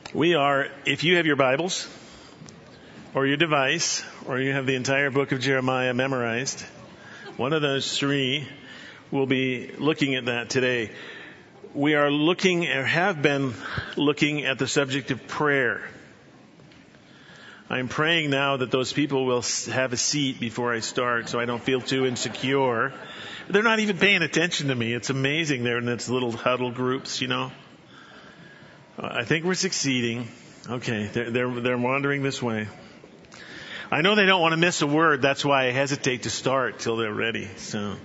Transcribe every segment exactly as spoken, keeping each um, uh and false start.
We are, if you have your Bibles or your device or you have the entire book of Jeremiah memorized, one of those three, we'll be looking at that today. We are looking or have been looking at the subject of prayer. I'm praying now that those people will have a seat before I start so I don't feel too insecure. They're not even paying attention to me. It's amazing. They're in its little huddle groups, you know. I think we're succeeding. Okay, they're, they're, they're wandering this way. I know they don't want to miss a word. That's why I hesitate to start till they're ready. So,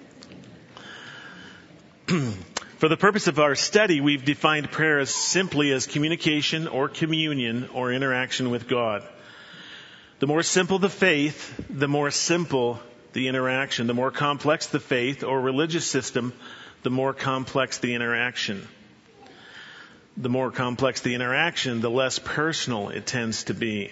for the purpose of our study, we've defined prayer as simply as communication or communion or interaction with God. The more simple the faith, the more simple the interaction. The more complex the faith or religious system, the more complex the interaction. The more complex the interaction, the less personal it tends to be.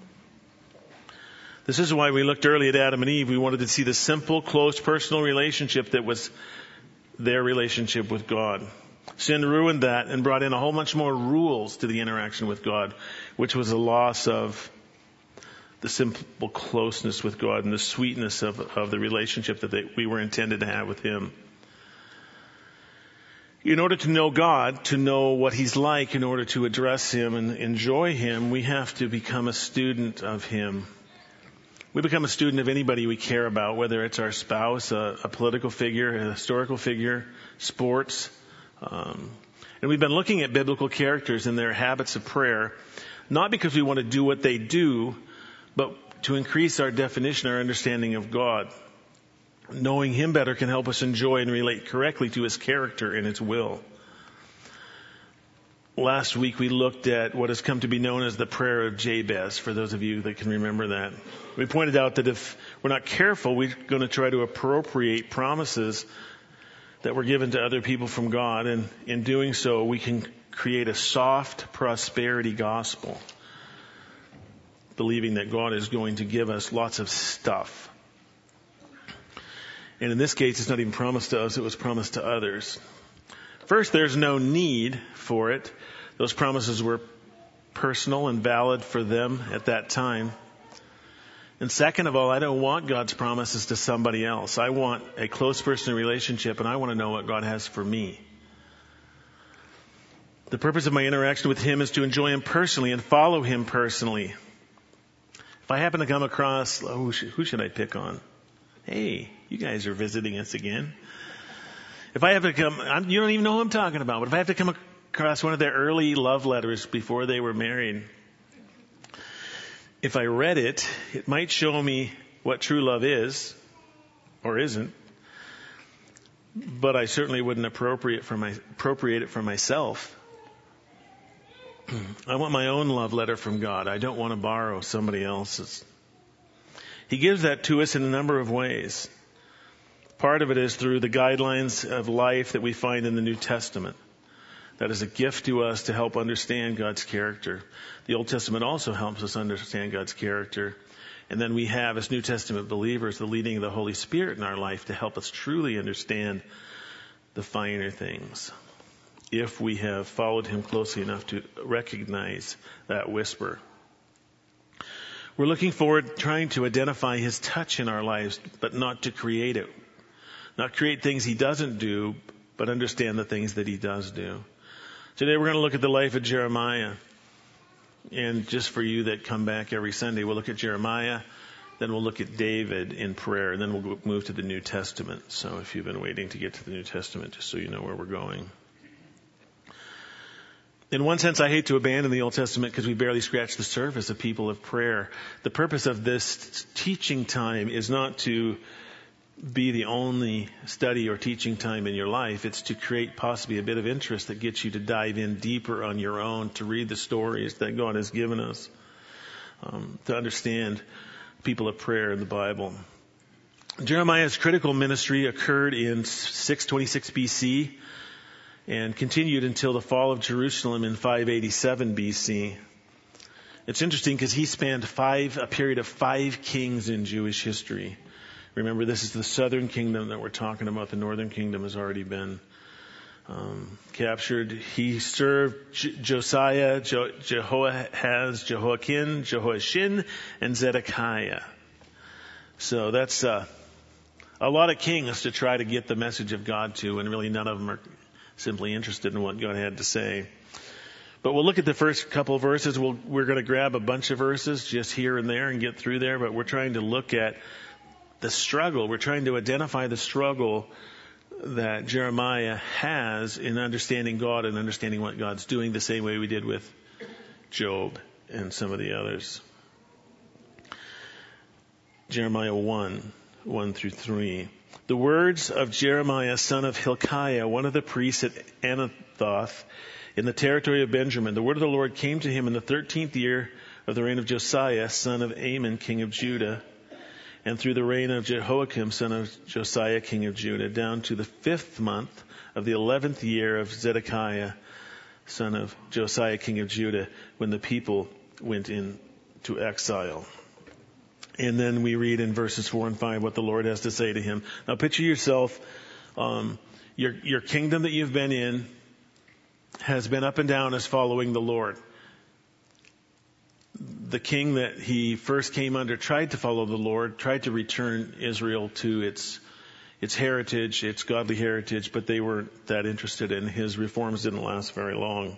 This is why we looked early at Adam and Eve. We wanted to see the simple, close, personal relationship that was their relationship with God. Sin ruined that and brought in a whole bunch more rules to the interaction with God, which was a loss of the simple closeness with God and the sweetness of, of the relationship that they, we were intended to have with Him. In order to know God, to know what He's like, in order to address Him and enjoy Him, we have to become a student of Him. We become a student of anybody we care about, whether it's our spouse, a, a political figure, a historical figure, sports. Um, and we've been looking at biblical characters and their habits of prayer, not because we want to do what they do, but to increase our definition, our understanding of God. Knowing Him better can help us enjoy and relate correctly to His character and His will. Last week we looked at what has come to be known as the prayer of Jabez, for those of you that can remember that. We pointed out that if we're not careful, we're going to try to appropriate promises that were given to other people from God, and in doing so we can create a soft prosperity gospel, believing that God is going to give us lots of stuff. And in this case, it's not even promised to us, it was promised to others. First, there's no need for it. Those promises were personal and valid for them at that time. And second of all, I don't want God's promises to somebody else. I want a close personal relationship, and I want to know what God has for me. The purpose of my interaction with Him is to enjoy Him personally and follow Him personally. If I happen to come across, oh, who should, who should I pick on? Hey, you guys are visiting us again. If I have to come, I'm, you don't even know who I'm talking about, but if I have to come across one of their early love letters before they were married, if I read it, it might show me what true love is or isn't, but I certainly wouldn't appropriate for my appropriate it for myself. I want my own love letter from God. I don't want to borrow somebody else's. He gives that to us in a number of ways. Part of it is through the guidelines of life that we find in the New Testament. That is a gift to us to help understand God's character. The Old Testament also helps us understand God's character. And then we have, as New Testament believers, the leading of the Holy Spirit in our life to help us truly understand the finer things, if we have followed Him closely enough to recognize that whisper. We're looking forward trying to identify His touch in our lives, but not to create it. Not create things He doesn't do, but understand the things that He does do. Today we're going to look at the life of Jeremiah. And just for you that come back every Sunday, we'll look at Jeremiah, then we'll look at David in prayer, and then we'll move to the New Testament. So if you've been waiting to get to the New Testament, just so you know where we're going. In one sense, I hate to abandon the Old Testament because we barely scratched the surface of people of prayer. The purpose of this teaching time is not to be the only study or teaching time in your life. It's to create possibly a bit of interest that gets you to dive in deeper on your own, to read the stories that God has given us, um, to understand people of prayer in the Bible. Jeremiah's critical ministry occurred in six twenty-six B C and continued until the fall of Jerusalem in five eighty-seven B C. It's interesting because he spanned five, a period of five kings in Jewish history. Remember, this is the southern kingdom that we're talking about. The northern kingdom has already been um, captured. He served J- Josiah, jo- Jehoahaz, Jehoiakim, Jehoiachin, and Zedekiah. So that's uh, a lot of kings to try to get the message of God to, and really none of them are simply interested in what God had to say. But we'll look at the first couple of verses. We'll, we're going to grab a bunch of verses just here and there and get through there, but we're trying to look at the struggle. We're trying to identify the struggle that Jeremiah has in understanding God and understanding what God's doing, the same way we did with Job and some of the others. Jeremiah one, one through three. The words of Jeremiah, son of Hilkiah, one of the priests at Anathoth, in the territory of Benjamin. The word of the Lord came to him in the thirteenth year of the reign of Josiah, son of Amon, king of Judah, and through the reign of Jehoiakim, son of Josiah, king of Judah, down to the fifth month of the eleventh year of Zedekiah, son of Josiah, king of Judah, when the people went into exile. And then we read in verses four and five what the Lord has to say to him. Now picture yourself, um, your, your kingdom that you've been in has been up and down as following the Lord. The king that he first came under tried to follow the Lord, tried to return Israel to its its heritage, its godly heritage, but they weren't that interested, and his reforms didn't last very long.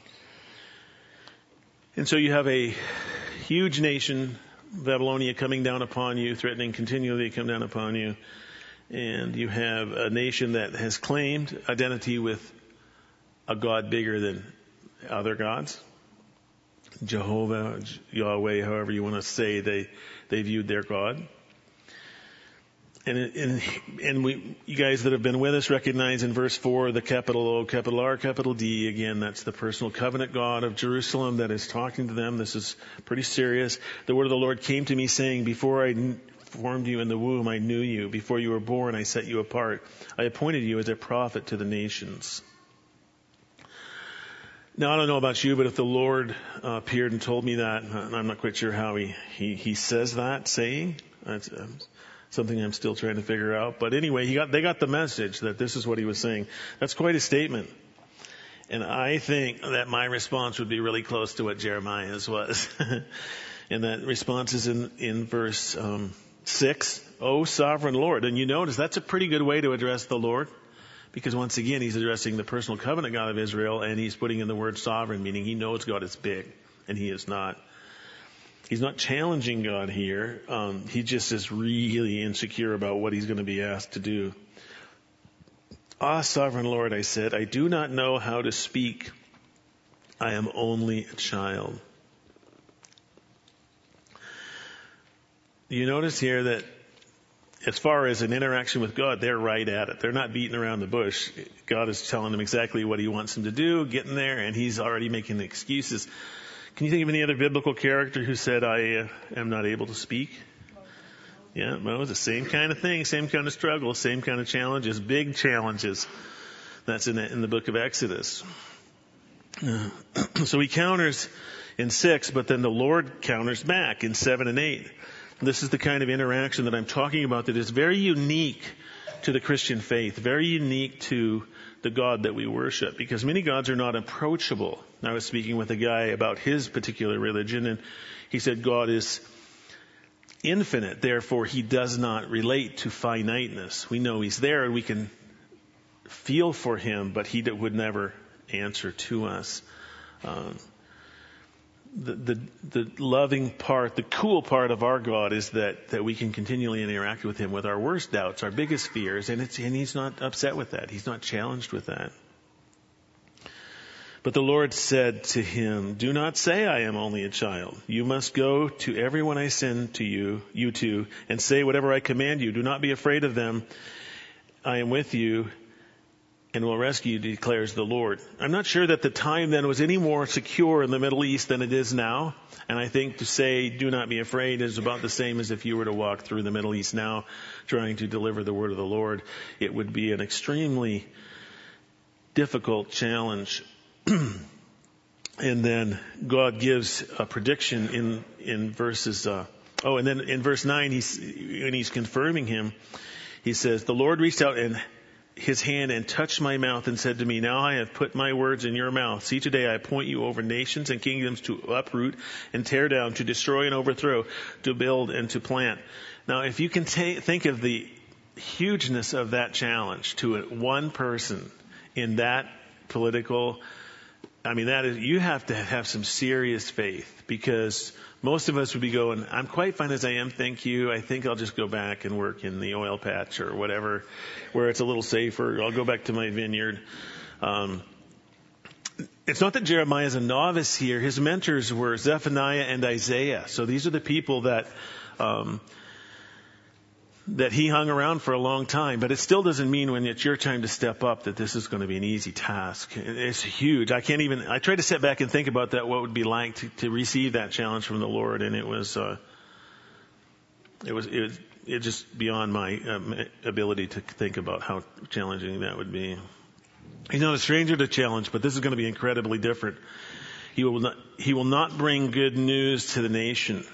And so you have a huge nation, Babylonia, coming down upon you, threatening continually to come down upon you. And you have a nation that has claimed identity with a God bigger than other gods. Jehovah, Yahweh, however you want to say, they they viewed their God. And and and we, you guys that have been with us, recognize in verse four the capital O, capital R, capital D. Again, that's the personal covenant God of Jerusalem that is talking to them. This is pretty serious. The word of the Lord came to me, saying, "Before I formed you in the womb, I knew you. Before you were born, I set you apart. I appointed you as a prophet to the nations." Now, I don't know about you, but if the Lord uh, appeared and told me that, and I'm not quite sure how he, he, he says that saying. That's uh, something I'm still trying to figure out. But anyway, he got, they got the message that this is what he was saying. That's quite a statement. And I think that my response would be really close to what Jeremiah's was. And that response is in, in verse um, six, O sovereign Lord. And you notice that's a pretty good way to address the Lord. Because once again, he's addressing the personal covenant God of Israel, and he's putting in the word sovereign, meaning he knows God is big, and he is not. He's not challenging God here. Um, he just is really insecure about what he's going to be asked to do. Ah, sovereign Lord, I said, I do not know how to speak. I am only a child. You notice here that as far as an interaction with God, they're right at it. They're not beating around the bush. God is telling them exactly what he wants them to do, getting there, and he's already making the excuses. Can you think of any other biblical character who said, I uh, am not able to speak? Yeah, Moses, same kind of thing, same kind of struggle, same kind of challenges, big challenges. That's in the, in the book of Exodus. Uh, so he counters in six, but then the Lord counters back in seven and eight. This is the kind of interaction that I'm talking about that is very unique to the Christian faith, very unique to the God that we worship, because many gods are not approachable. I was speaking with a guy about his particular religion, and he said God is infinite, therefore he does not relate to finiteness. We know he's there and we can feel for him, but he would never answer to us. Um, The, the the loving part, the cool part of our God is that, that we can continually interact with him with our worst doubts, our biggest fears, and it's and he's not upset with that. He's not challenged with that. But the Lord said to him, do not say I am only a child. You must go to everyone I send to you, you two, and say whatever I command you. Do not be afraid of them. I am with you and will rescue you, declares the Lord. I'm not sure that the time then was any more secure in the Middle East than it is now. And I think to say, do not be afraid, is about the same as if you were to walk through the Middle East now trying to deliver the word of the Lord. It would be an extremely difficult challenge. And then God gives a prediction in, in verses, uh, oh, and then in verse nine, he's, when he's confirming him, he says, the Lord reached out and his hand and touched my mouth and said to me, now I have put my words in your mouth. See, today I appoint you over nations and kingdoms to uproot and tear down, to destroy and overthrow, to build and to plant. Now, if you can ta- think of the hugeness of that challenge to one person in that political, I mean, that is, you have to have some serious faith, because most of us would be going, I'm quite fine as I am, thank you. I think I'll just go back and work in the oil patch or whatever, where it's a little safer. I'll go back to my vineyard. Um, it's not that Jeremiah is a novice here. His mentors were Zephaniah and Isaiah. So these are the people that um, that he hung around for a long time. But it still doesn't mean when it's your time to step up that this is going to be an easy task. It's huge. I can't even, I tried to sit back and think about that, what it would be like to, to receive that challenge from the Lord. And it was, uh, it was, it was, it just beyond my um, ability to think about how challenging that would be. He's not a stranger to challenge, but this is going to be incredibly different. He will not, he will not bring good news to the nation.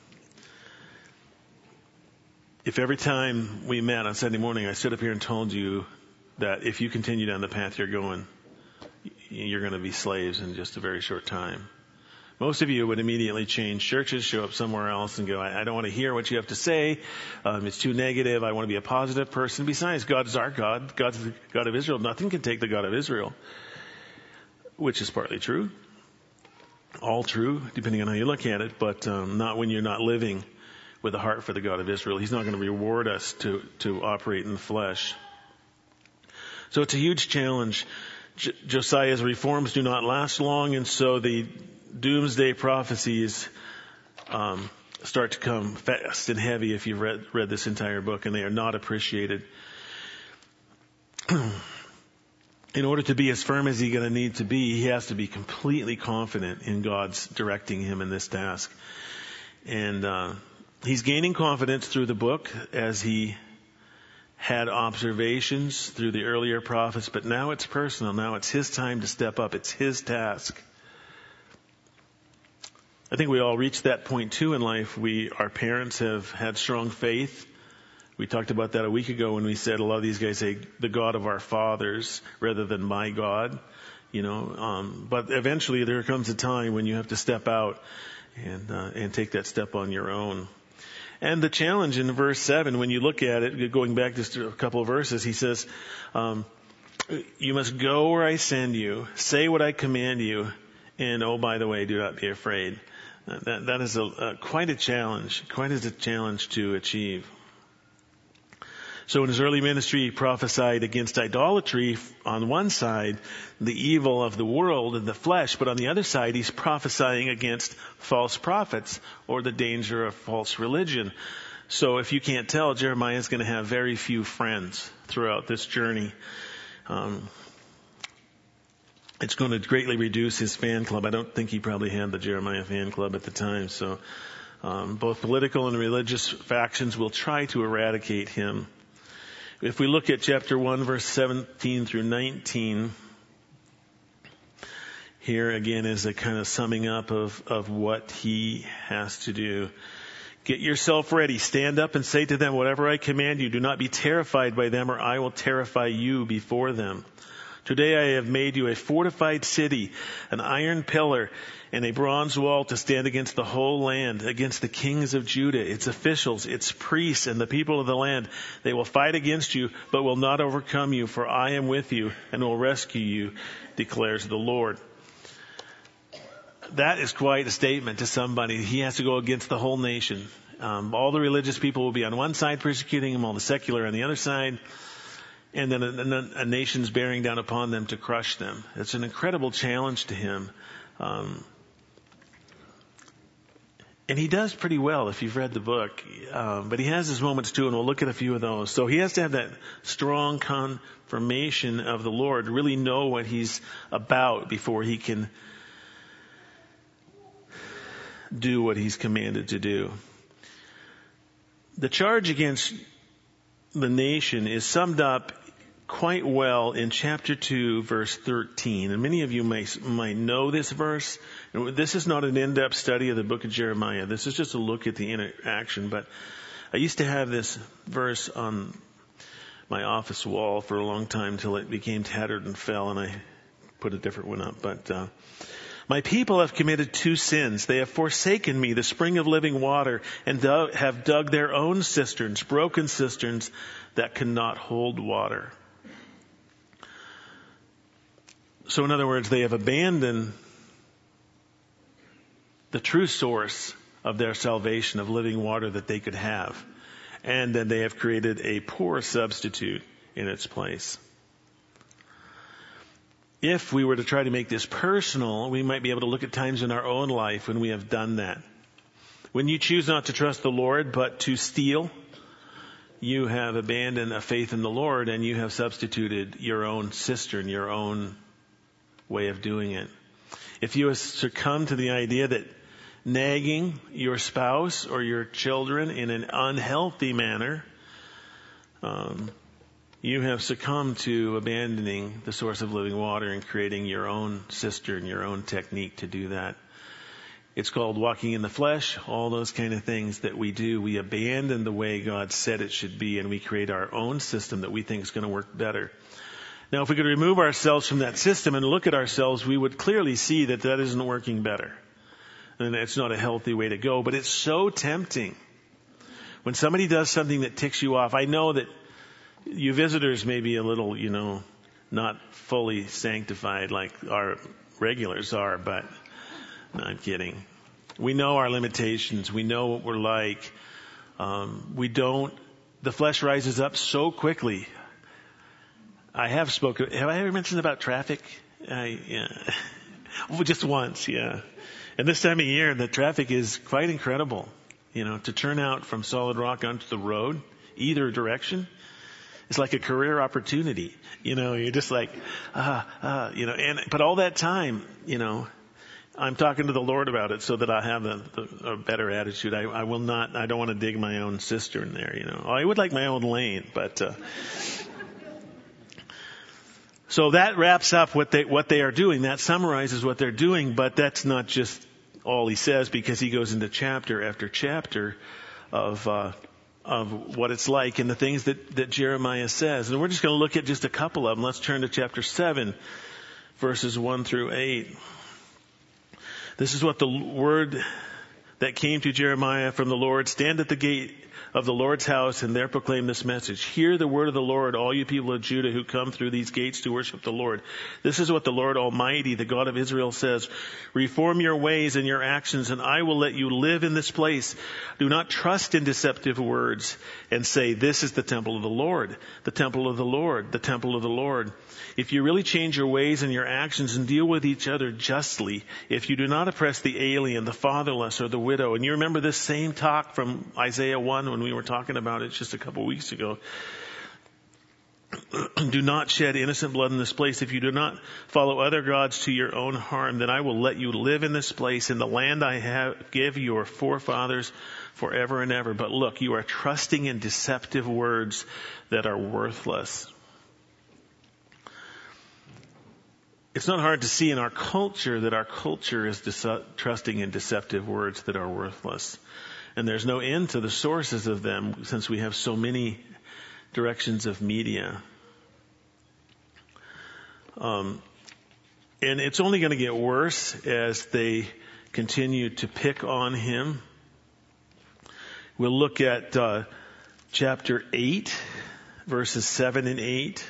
If every time we met on Sunday morning, I stood up here and told you that if you continue down the path you're going, you're going to be slaves in just a very short time. Most of you would immediately change churches, show up somewhere else and go, I, I don't want to hear what you have to say. Um, it's too negative. I want to be a positive person. Besides, God is our God. God's the God of Israel. Nothing can take the God of Israel, which is partly true. All true, depending on how you look at it, but um, not when you're not living with a heart for the God of Israel. He's not going to reward us to, to operate in the flesh. So it's a huge challenge. J- Josiah's reforms do not last long, and so the doomsday prophecies um, start to come fast and heavy if you've read, read this entire book, and they are not appreciated. In order to be as firm as he's going to need to be, he has to be completely confident in God's directing him in this task. And uh he's gaining confidence through the book as he had observations through the earlier prophets, but now it's personal. Now it's his time to step up. It's his task. I think we all reach that point too in life. We, our parents have had strong faith. We talked about that a week ago when we said a lot of these guys say the God of our fathers rather than my God, you know, um, but eventually there comes a time when you have to step out and, uh, and take that step on your own. And the challenge in verse seven, when you look at it, going back just a couple of verses, he says, um, you must go where I send you, say what I command you, and oh, by the way, do not be afraid. Uh, that, that is a, uh, quite a challenge, quite a challenge to achieve. So in his early ministry, he prophesied against idolatry on one side, the evil of the world and the flesh, but on the other side, he's prophesying against false prophets or the danger of false religion. So if you can't tell, Jeremiah is going to have very few friends throughout this journey. Um, it's going to greatly reduce his fan club. I don't think he probably had the Jeremiah fan club at the time. So um, both political and religious factions will try to eradicate him. If we look at chapter one, verse seventeen through nineteen, here again is a kind of summing up of, of what he has to do. Get yourself ready. Stand up and say to them, whatever I command you, do not be terrified by them, or I will terrify you before them. Today I have made you a fortified city, an iron pillar, and a bronze wall to stand against the whole land, against the kings of Judah, its officials, its priests, and the people of the land. They will fight against you, but will not overcome you, for I am with you and will rescue you, declares the Lord. That is quite a statement to somebody. He has to go against the whole nation. Um, all the religious people will be on one side persecuting him, all the secular on the other side. And then a, a nation's bearing down upon them to crush them. It's an incredible challenge to him. Um, and he does pretty well if you've read the book. Um, but he has his moments too, and we'll look at a few of those. So he has to have that strong confirmation of the Lord, really know what he's about before he can do what he's commanded to do. The charge against the nation is summed up quite well in chapter two, verse thirteen. And many of you may, might know this verse. This is not an in-depth study of the book of Jeremiah. This is just a look at the interaction. But I used to have this verse on my office wall for a long time till it became tattered and fell, and I put a different one up. But uh, my people have committed two sins. They have forsaken me, the spring of living water, and dug, have dug their own cisterns, broken cisterns that cannot hold water. So in other words, they have abandoned the true source of their salvation, of living water that they could have. And then they have created a poor substitute in its place. If we were to try to make this personal, we might be able to look at times in our own life when we have done that. When you choose not to trust the Lord, but to steal, you have abandoned a faith in the Lord, and you have substituted your own cistern, your own way of doing it. If you have succumbed to the idea that nagging your spouse or your children in an unhealthy manner, um, you have succumbed to abandoning the source of living water and creating your own cistern, your own technique to do that. It's called walking in the flesh, all those kind of things that we do. We abandon the way God said it should be, and we create our own system that we think is going to work better. Now, if we could remove ourselves from that system and look at ourselves, we would clearly see that that isn't working better. And it's not a healthy way to go, but it's so tempting. When somebody does something that ticks you off, I know that you visitors may be a little, you know, not fully sanctified like our regulars are, but no, I'm kidding. We know our limitations. We know what we're like. Um, we don't, the flesh rises up so quickly. I have spoken, have I ever mentioned about traffic? I, yeah. Well, just once, yeah. And this time of year, the traffic is quite incredible. You know, to turn out from Solid Rock onto the road, either direction, it's like a career opportunity. You know, you're just like, ah, ah, you know, and, but all that time, you know, I'm talking to the Lord about it so that I have a, a better attitude. I, I will not, I don't want to dig my own cistern there, you know. I would like my own lane, but, uh, so that wraps up what they, what they are doing. That summarizes what they're doing, but that's not just all he says, because he goes into chapter after chapter of, uh, of what it's like and the things that, that Jeremiah says. And we're just going to look at just a couple of them. Let's turn to chapter seven, verses one through eight. This is what the word that came to Jeremiah from the Lord: stand at the gate of the Lord's house and there proclaim this message. Hear the word of the Lord, all you people of Judah who come through these gates to worship the Lord. This is what the Lord Almighty, the God of Israel, says. Reform your ways and your actions, and I will let you live in this place. Do not trust in deceptive words and say, this is the temple of the Lord, the temple of the Lord, the temple of the Lord. If you really change your ways and your actions and deal with each other justly, if you do not oppress the alien, the fatherless, or the widow, and you remember this same talk from Isaiah one when we were talking about it just a couple of weeks ago. Do not shed innocent blood in this place. If you do not follow other gods to your own harm, then I will let you live in this place, in the land I have give your forefathers forever and ever. But look, you are trusting in deceptive words that are worthless. It's not hard to see in our culture that our culture is dece- trusting in deceptive words that are worthless. And there's no end to the sources of them, since we have so many directions of media. Um, and it's only going to get worse as they continue to pick on him. We'll look at uh, chapter eight, verses seven and eight.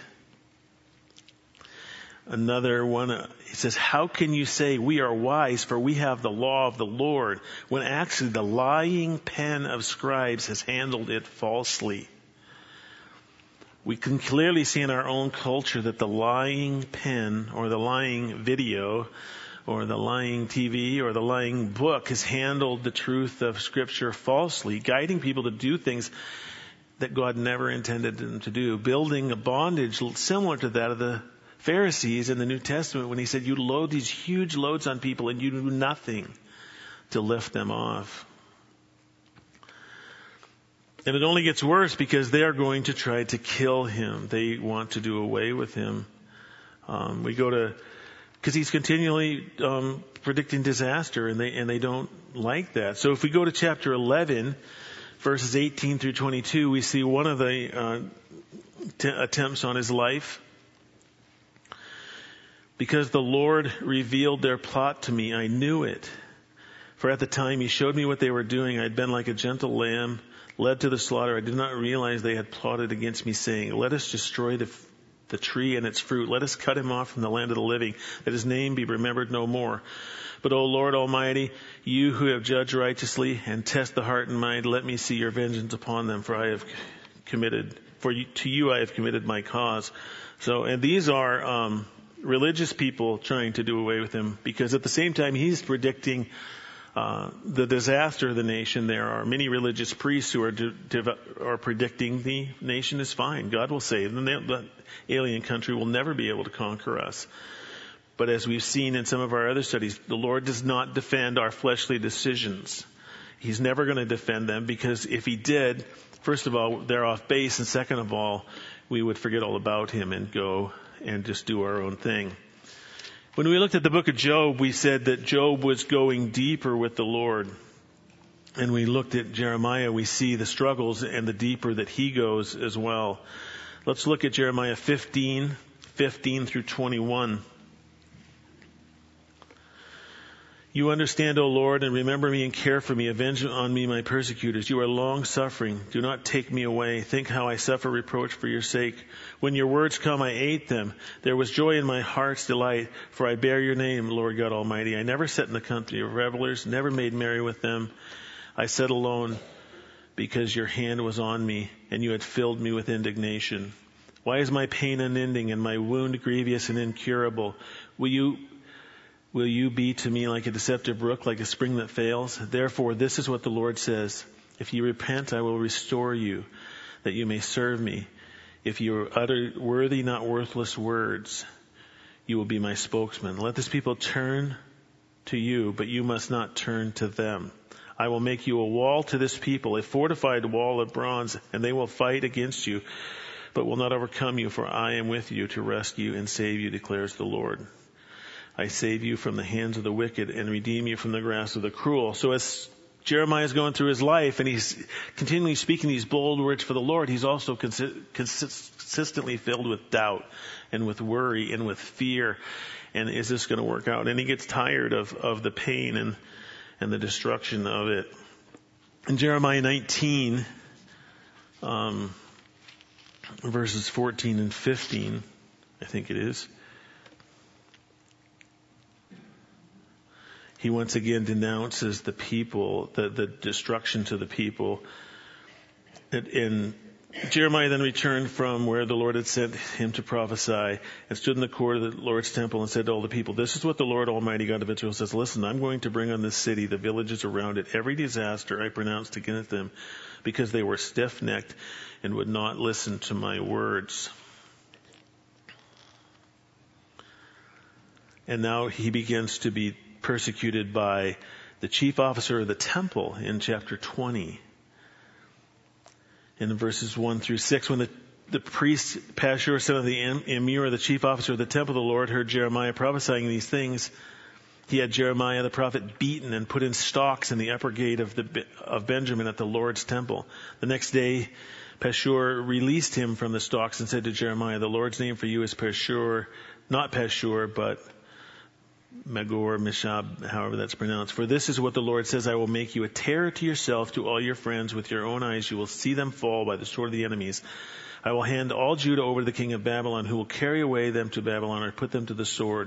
Another one, uh, he says, how can you say we are wise, for we have the law of the Lord, when actually the lying pen of scribes has handled it falsely? We can clearly see in our own culture that the lying pen, or the lying video, or the lying T V, or the lying book has handled the truth of Scripture falsely, guiding people to do things that God never intended them to do, building a bondage similar to that of the Pharisees in the New Testament, when he said, you load these huge loads on people and you do nothing to lift them off. And it only gets worse because they are going to try to kill him. They want to do away with him. Um, we go to, because he's continually um, predicting disaster, and they and they don't like that. So if we go to chapter eleven, verses eighteen through twenty-two, we see one of the uh, t- attempts on his life. Because the Lord revealed their plot to me, I knew it. For at the time he showed me what they were doing, I had been like a gentle lamb led to the slaughter. I did not realize they had plotted against me, saying, let us destroy the, the tree and its fruit. Let us cut him off from the land of the living, that his name be remembered no more. But, O Lord Almighty, you who have judged righteously and test the heart and mind, let me see your vengeance upon them, for I have committed, for you, to you I have committed my cause. So, and these are um, religious people trying to do away with him, because at the same time he's predicting uh, the disaster of the nation. There are many religious priests who are de- de- are predicting the nation is fine. God will save them. The alien country will never be able to conquer us. But as we've seen in some of our other studies, the Lord does not defend our fleshly decisions. He's never going to defend them, because if he did, first of all, they're off base, and second of all, we would forget all about him and go and just do our own thing. When we looked at the book of Job, we said that Job was going deeper with the Lord. And we looked at Jeremiah, we see the struggles and the deeper that he goes as well. Let's look at Jeremiah fifteen, fifteen through twenty-one. You understand, O Lord, and remember me and care for me. Avenge on me my persecutors. You are long-suffering. Do not take me away. Think how I suffer reproach for your sake. When your words come, I ate them. There was joy in my heart's delight, for I bear your name, Lord God Almighty. I never sat in the company of revelers, never made merry with them. I sat alone because your hand was on me, and you had filled me with indignation. Why is my pain unending and my wound grievous and incurable? Will you Will you be to me like a deceptive brook, like a spring that fails? Therefore, this is what the Lord says. If you repent, I will restore you, that you may serve me. If you utter worthy, not worthless words, you will be my spokesman. Let this people turn to you, but you must not turn to them. I will make you a wall to this people, a fortified wall of bronze, and they will fight against you, but will not overcome you, for I am with you to rescue and save you, declares the Lord. I save you from the hands of the wicked and redeem you from the grasp of the cruel. So as Jeremiah is going through his life and he's continually speaking these bold words for the Lord, he's also consi- consistently filled with doubt and with worry and with fear. And is this going to work out? And he gets tired of, of the pain and, and the destruction of it. In Jeremiah nineteen, um, verses fourteen and fifteen, I think it is, he once again denounces the people, the, the destruction to the people. And Jeremiah then returned from where the Lord had sent him to prophesy and stood in the court of the Lord's temple and said to all the people, this is what the Lord Almighty God of Israel says. Listen, I'm going to bring on this city, the villages around it, every disaster I pronounced against them, because they were stiff-necked and would not listen to my words. And now he begins to be persecuted by the chief officer of the temple in chapter twenty. In verses one through six, when the, the priest Pashur, son of the emir, the chief officer of the temple, the Lord heard Jeremiah prophesying these things. He had Jeremiah the prophet beaten and put in stocks in the upper gate of the of Benjamin at the Lord's temple. The next day, Pashur released him from the stocks and said to Jeremiah, the Lord's name for you is Pashur, not Pashur, but Magor, Mishab, however that's pronounced. For this is what the Lord says, I will make you a terror to yourself, to all your friends. With your own eyes you will see them fall by the sword of the enemies. I will hand all Judah over to the king of Babylon, who will carry away them to Babylon or put them to the sword.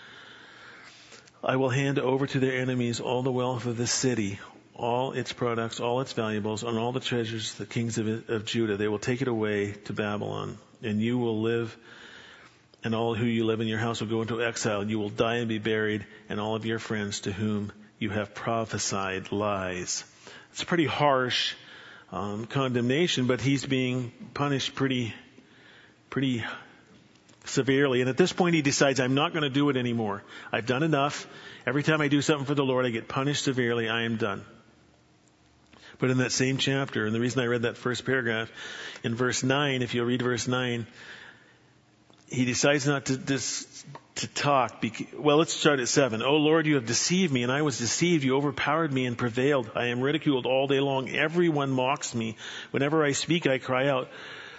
I will hand over to their enemies all the wealth of the city, all its products, all its valuables, and all the treasures of the kings of, of Judah. They will take it away to Babylon, and you will live, and all who you live in your house will go into exile. You will die and be buried, and all of your friends to whom you have prophesied lies. It's a pretty harsh um, condemnation, but he's being punished pretty, pretty severely. And at this point he decides, I'm not going to do it anymore. I've done enough. Every time I do something for the Lord, I get punished severely. I am done. But in that same chapter, and the reason I read that first paragraph, in verse nine, if you'll read verse nine, he decides not to dis, to talk. Because, well, let's start at seven. Oh Lord, you have deceived me, and I was deceived. You overpowered me and prevailed. I am ridiculed all day long. Everyone mocks me. Whenever I speak, I cry out.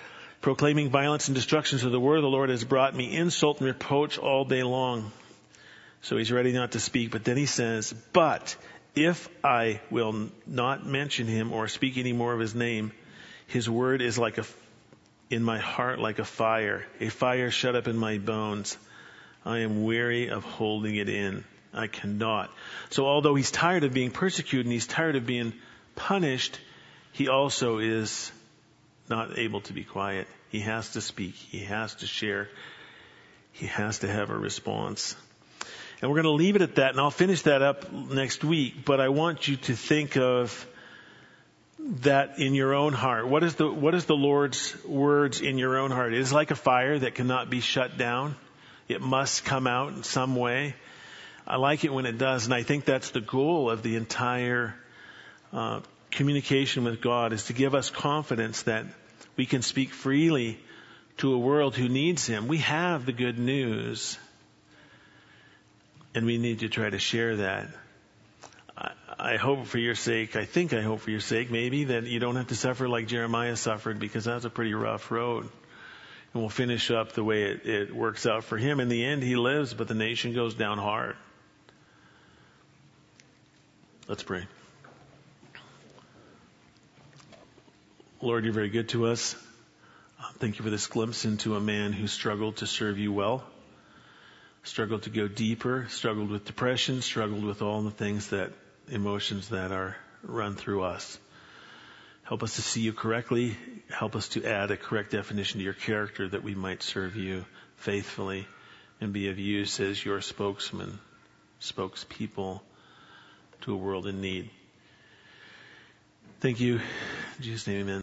proclaiming violence and destruction. So the word of the Lord has brought me insult and reproach all day long. So he's ready not to speak. But then he says, but if I will not mention him or speak any more of his name, his word is like a, in my heart like a fire, a fire shut up in my bones. I am weary of holding it in. I cannot. So although he's tired of being persecuted and he's tired of being punished, he also is not able to be quiet. He has to speak. He has to share. He has to have a response. And we're going to leave it at that, and I'll finish that up next week. But I want you to think of that in your own heart. What is the what is the Lord's words in your own heart? It is like a fire that cannot be shut down. It must come out in some way. I like it when it does, and I think that's the goal of the entire uh, communication with God, is to give us confidence that we can speak freely to a world who needs Him. We have the good news, and we need to try to share that. I, I hope for your sake, I think I hope for your sake, maybe, that you don't have to suffer like Jeremiah suffered, because that's a pretty rough road. And we'll finish up the way it, it works out for him. In the end, he lives, but the nation goes down hard. Let's pray. Lord, you're very good to us. Thank you for this glimpse into a man who struggled to serve you well, struggled to go deeper, struggled with depression, struggled with all the things that, emotions that are run through us. Help us to see you correctly. Help us to add a correct definition to your character, that we might serve you faithfully and be of use as your spokesman, spokespeople to a world in need. Thank you. In Jesus' name, amen.